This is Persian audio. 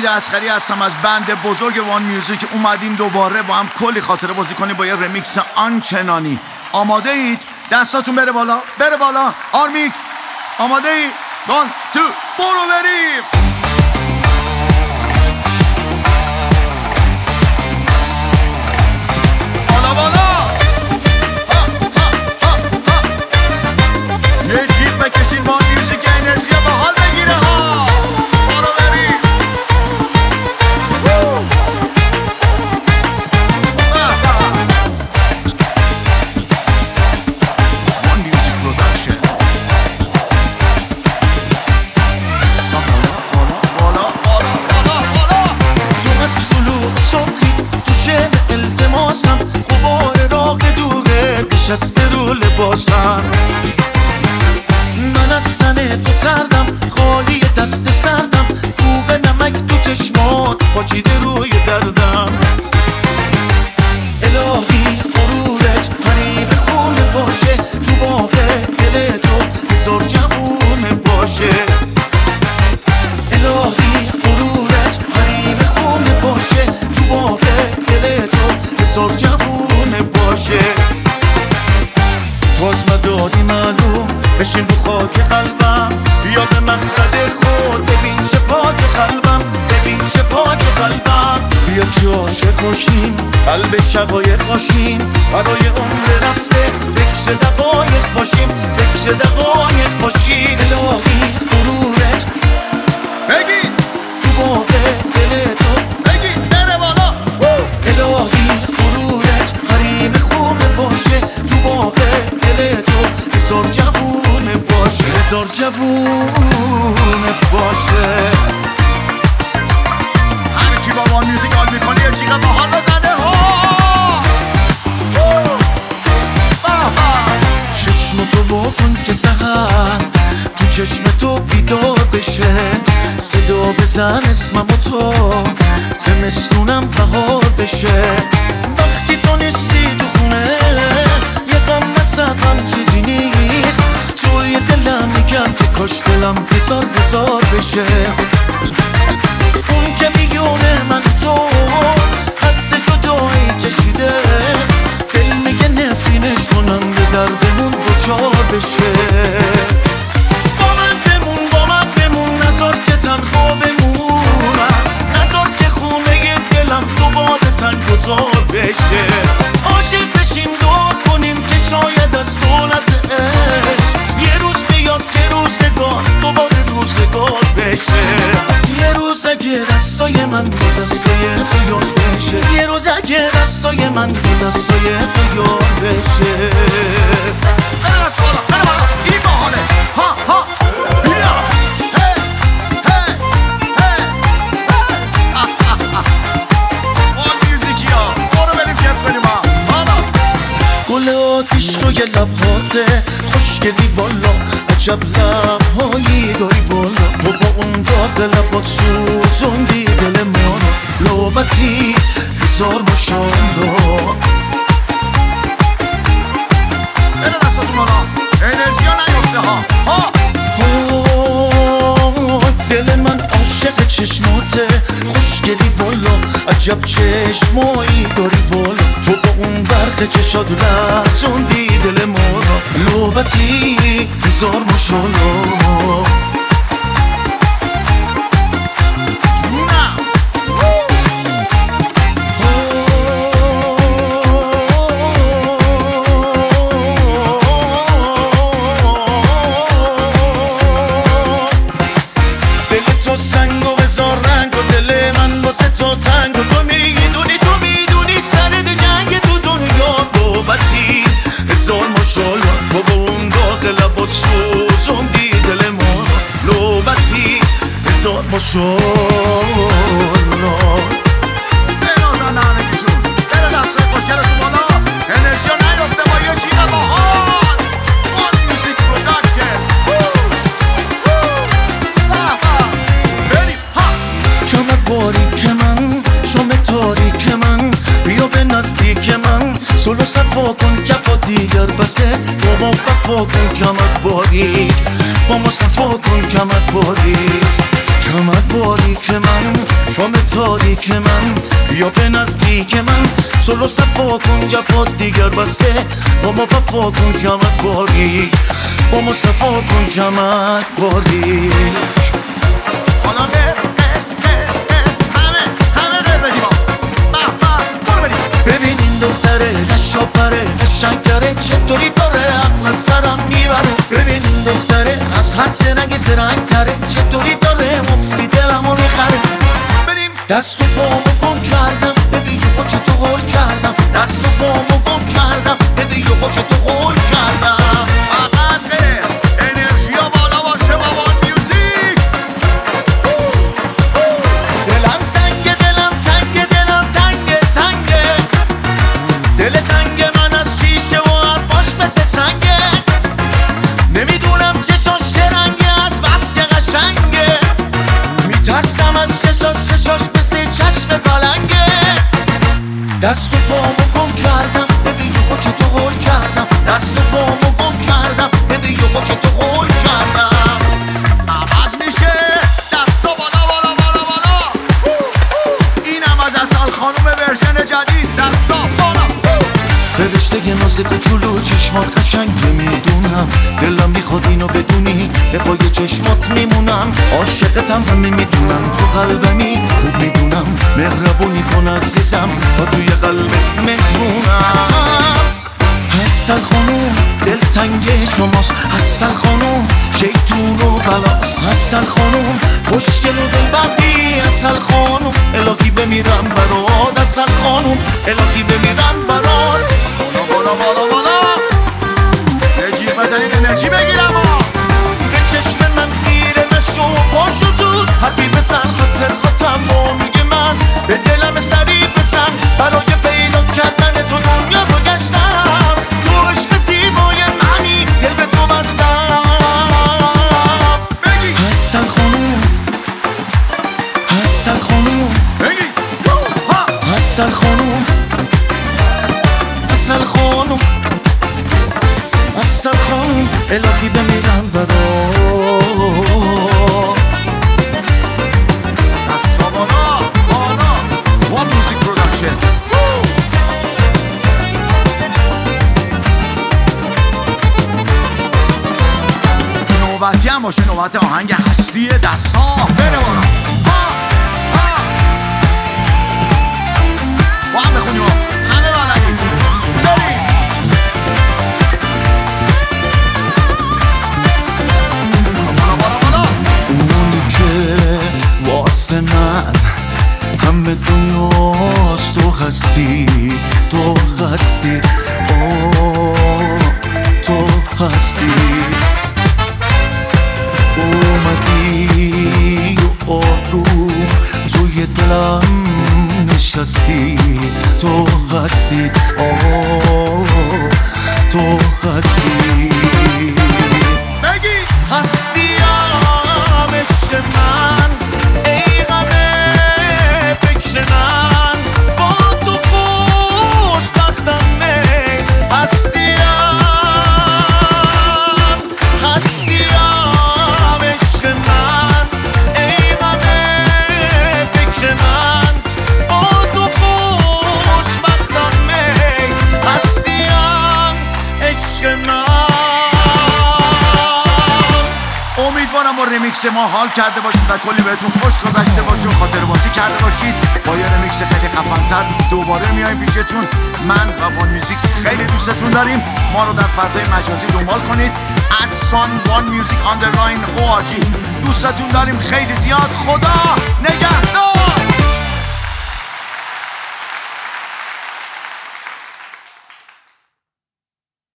امید اصغری هستم از بند بزرگ وان میوزیک. اومدیم دوباره با هم کلی خاطره بازی کنیم با یه رمیکس آنچنانی. آماده اید؟ دستاتون بره بالا، بره بالا. آرمیک آماده اید؟ 1 2 برو بریم. بالا بالا. یه جیغ بکشین وان میوزیک انرژی با حال بگیره ها. برو بریم. وان میوزیک پروداکشن. بالا بالا بالا بالا. تو از طلوع صبحی تو شعر التماسم، غبار راق دوره نشسته رو لباسم. من از تن تو تردم، خالی دست سردم، کوب نمک تو چشمات پاچیده روی دردم. الهی غرورت حریف خون باشه، تو باغ دل تو هزار جوون باشه. الهی غرورت حریف خون باشه، تو باغ دل تو هزار جوون باشه. تو از مدادی معلوم بشین رو خاک قلبم، بیا به مقصد خود ببین چه پاک قلبم، ببین چه پاک قلبم. بیا که عاشق باشیم، قلب شقایق باشیم، برای عمر رفته فکر دقایق باشیم، فکر دقایق باشیم. الهی غرورت بگید تو باغ دل تو، بگید بره بالا. الهی غرورت حریم خون باشه، تو باغ دل تو هزار جوون باشه، هزار جوون باشه. هر کی با وان میوزیک حال میکنه یه جیغ با حال بزنه ها. چشم تو واکن که سحر تو چشم تو بیدار بشه، صدا بزن اسمم و تو زمستونم بهار بشه. وقتی تو نیستی تو خونه یه غم نزدم چیزی نیست، توی دلم میگم که کاش دلم هزار هزار بشه. اون که میونه من تو حد جدایی کشیده، دل میگه نفرینش کنم به دردمون دوچار بشه. با من بمون نذار که تنها بمونم، نذار که خونه دلم دوباره تنگ و تار بشه. عاشق بشیم دعا کنیم که شاید از دولت عشق یه روز بیاد که روزگار دوباره روزگار بشه. یه روز اگه دستای من با دستای تو یاد بشه، یه روز اگه دستای من با دستای تو یاد بشه. بره دست بالا، بره بالا. این باحاله. ها ها بیا. هی هی هی. وان میوزیکی ها. برو بریم کیف کنیم ها. بالا. گل آتیش روی لبهاته خوشگلی والا، عجب لبهایی داری والا. تو با اون داغ لبات سوزوندی دل ما رو، لعبتی هزار ماشاءالله. بره دستاتون بالا. انرژی ها نیفته ها. ها. دل من عاشق چشماته خوشگلی والا، عجب چشمایی داری والا. تو با اون برق چشات لرزوندی دل ما را، لعبتی هزار ماشاءالله. تو با اون داغ لبات سوزوندی دل ما را، لعبتی هزار ماشاءالله. بنازن همگیتون. بره دستای خوشگلتون بالا. انرژی ها نیفته با یه جیغ باحال. وان میوزیک پروداکشن. بریم ها. کمر باریک من، شام تاریک من، بیا به نزدیک من، سلو صفا کن کفا دیگر بسه. با ما وفا کن کمر باریک، با ما صفا کن کمر باریک. چمد باریک من، شام تاریک من، بیا به نزدیک من، سلو صفا کن جفات دیگر بسه، با ما وفا کن چمد باریک، با ما صفا کن چمد باریک. حالا همه غیر بدیم برو بریم. ببین این دختره نشاپره قشنگره، چطوری داره عقل سرم میبره. ببین این دختره از حد زرنگ زرنگتره، چطوری داره مفتی دلمو میخره. بریم دست و پامو گم کردم، ببین یه خوچه تو غل کردم. دست و پامو گم کردم، ببین یه خوچه تو غل کردم. فقط غیر انرژی ها بالا باشه با وان میوزیک. دلم تنگه دلم تنگه دلم تنگه تنگه، دل تنگ من از شیشه و حرفاش مثل سنگه. نمیدونم چشاش چه رنگه از بس که قشنگه، میترسم از چشاش مثل چشم پلنگه. دست و پامو گم کردم، ببین یه خوچه تو غل کردم. دست و پامو گم کردم، ببین یه خوچه تو غل کردم. عوض میشه دستا بالا بالا بالا بالا. اینم از اصل خانوم ورژن جدید. دستا بالا. فرشته ناز کوچولو چشمات قشنگه میدونم، دلم میخواد اینو بدونی، به پای چشمات میمونم. عاشقتم همه میدونم، تو قلبمی خوب میدونم. مهربونی کن عزیزم تا توی قلبت مهمونم. حسن خانوم دلتنگ شماست، حسن خانوم شیطون و بلاست. حسن خانوم خوشگل و دلبردی، حسن خانوم الهی بمیرم برات. حسن خانوم الهی بمیرم برات. بالا بالا بالا یه جیب بزنید انرژی بگیرم. به چشم من خیره نشو، پاشو زود حرفی بزن، خاطرم با میگه من. به دلم سری بزن، برای پیدا کردن تو دنیا رو گشتم. تو عشق زیبای منی، دل به تو بستم. بگی حسن خانوم حسن خانوم بگی حسن خانوم حسن خانوم حسن خانوم الهی بمیرم برات. دستا بالا بالا. وان میوزیک پروداکشن. نوبتی هم باشه، نوبت آهنگ هستی دستا. بره بالا. با هم بخونیم همه بلدیم. بریم بالا بالا بالا. اونی که واسه من همه دنیاست، تو هستی تو هستی تو هستی. اومدی و آروم توی دلم نشستی، تو هستی تو هستی. بگی هستیم عشق من، ای غم فکر من، با تو خوشبختم. هستیم عشق من، ای غم فکر من، با تو خوشبختم. هستیم عشق من. امیدوارم با رمیکس ما حال کرده باشید و کلی بهتون خوش گذشته باشه و خاطر بازی کرده باشید. با یه رمیکس خیلی خفن‌تر دوباره میایم پیشتون. من و وان میوزیک خیلی دوستتون داریم. ما رو در فضای مجازی دنبال کنید @sonOneMusic_org. دوستتون داریم خیلی زیاد. خدا نگهدار.